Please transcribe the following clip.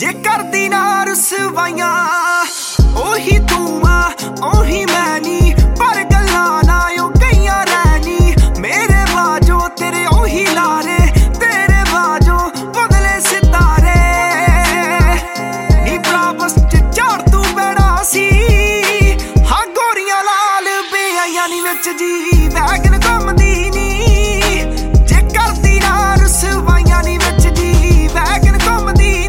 जे करदी ना रुसवाइयां ओही तू आ ओही मैं नी पर गल्लां ना ओ कईयां रहनी मेरे बाजो तेरे ओही लारे तेरे बाजो बदले सितारे नी बराबस च झाड़ तू बैठा सी हाँ गोरियां लाल बेआइयां नी विच जी वैगन घुमदे